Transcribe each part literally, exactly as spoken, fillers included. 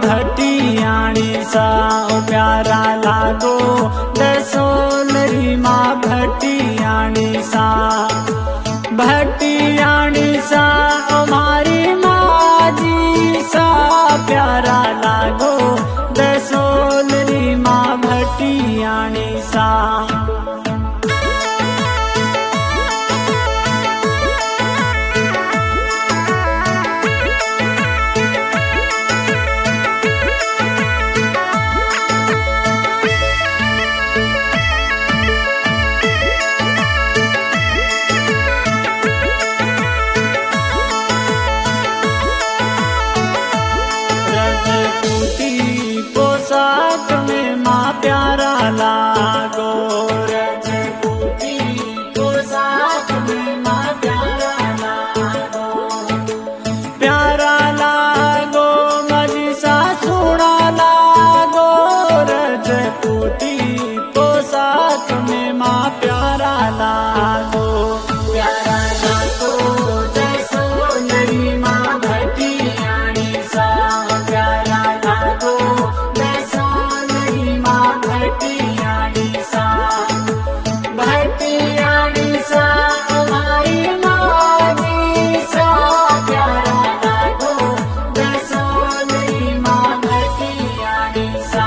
भटियाणी सा ओ प्यारा लागो दसोलरी माँ भटियाणी सा भटियाणी सा ओ मारी माँ जी सा प्यारा लागो दसोलरी माँ भटियाणी सा। पोशाक में माँ प्यारा लागो रजपूती पोशाक में माँ प्यारा लागो प्यारा लागो मजिसा सुना लागो रजपूती पोशाक में माँ प्यारा लागो प्यारा लागो दसोलरी माँ भटियाणी सा प्यारा लागो दसोलरी माँ भटियाणी सा भटियाणी सा हमारी माँ जी सा प्यारा लागो दसोलरी माँ भटियाणी सा।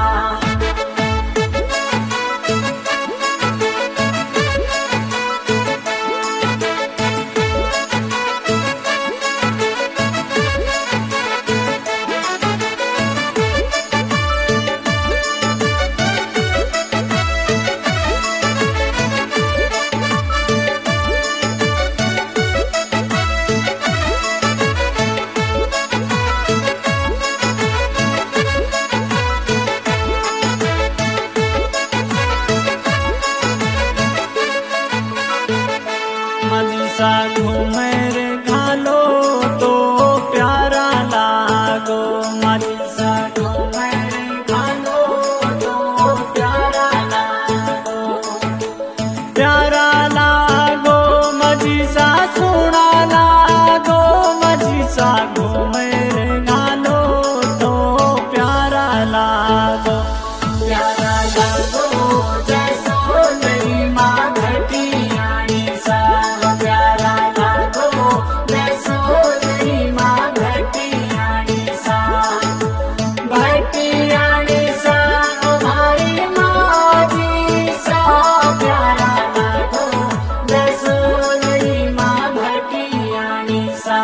मजिसा घूमे रे घालो तो प्यारा लागो मजिसा घूमे रे घालो तो प्यारा लागो प्यारा लागो मजिसा सुना लागो मजिसा घूमे रे घालो तो प्यारा लागो प्यारा लागो दसोलरी माँ भटियाणी सा प्यारा लागो दसोलरी माँ भटियाणी सा भटियाणी सा हमारी माँ जी सा प्यारा लागो दसोलरी माँ भटियाणी सा।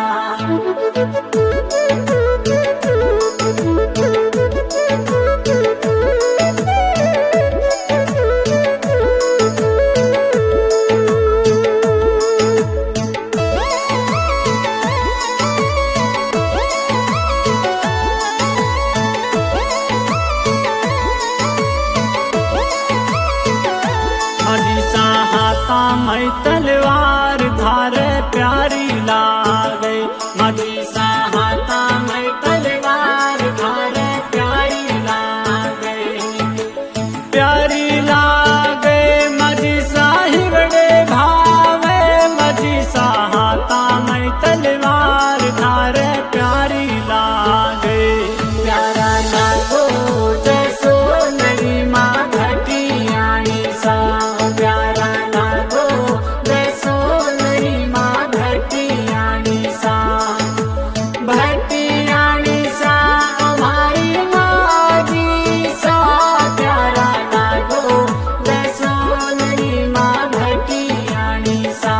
मजिसा हाथा में तलवार धारे प्यारी लागे मजिसा हाथा में तलवार धारे प्यारी लागे प्यारी लागे मजिसा हिवड़े भावे मजिसा हाथा में तलवार धारे प्यारी लागे प्यारा लागो दसोलरी माँ भटियाणी सा प्यारा लागो दसोलरी माँ भटियाणी सा भटियाणी सा हमारी माँ जी सा प्यारा लागो दसोलरी माँ भटियाणी सा।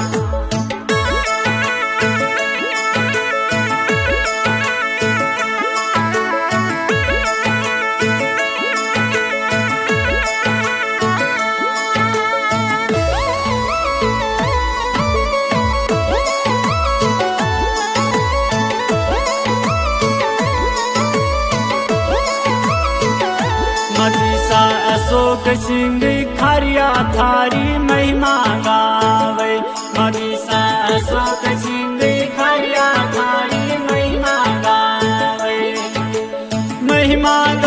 मजिसा अशोक सिंह खरिया थारी महिमा गावे मजिसा अशोक सिंह खरिया थारी महिमा गावे महिमा